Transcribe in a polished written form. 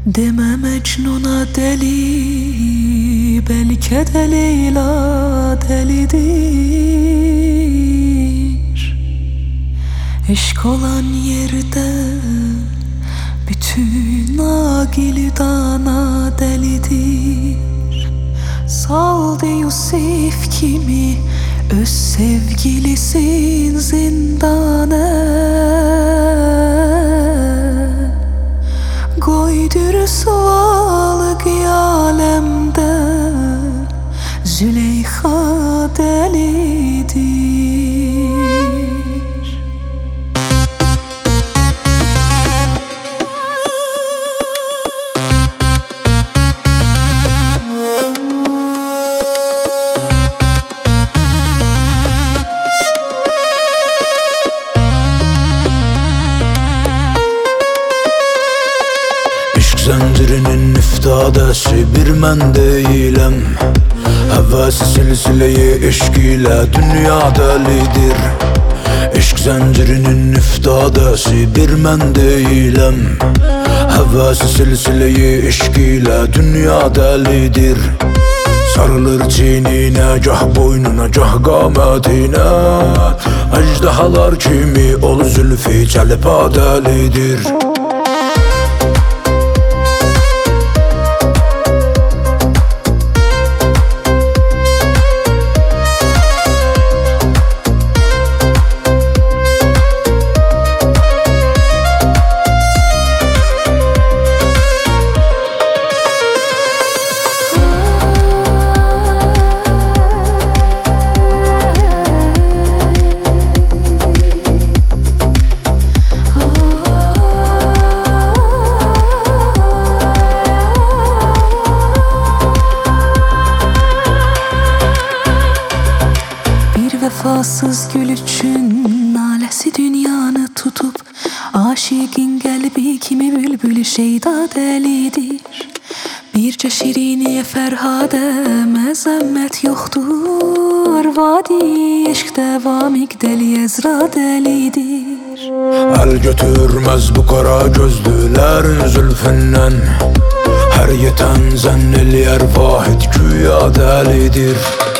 Deme Mecnun'a deli, belki de Leyla delidir. Eşk olan yerde bütün agili dana delidir. Saldı Yusuf kimi öz sevgilisin zindana. Koydur sualı kıyalemde Züleyha delidir. Zincirinin iftadası bir mən deyiləm. Həvəsi silsileyi eşq ilə dünya dəlidir. Eşq zincirinin iftadası bir mən deyiləm. Həvəsi silsileyi eşq ilə dünya dəlidir. Sarılır çininə, gah boynuna, gah qamətinə. Əcdahalar kimi ol zülfü çəlib adəlidir. Vefasız gül üçün nalesi dünyanı tutup aşıkın kalbi kimi bülbül şeyda delidir. Birce şiriniye Ferhade mezemmet yoktur. Vadi eşk devamik deli Ezra delidir. El götürmez bu kara gözlülerin zülfünden. Her yeten zannelyer vahid güya delidir.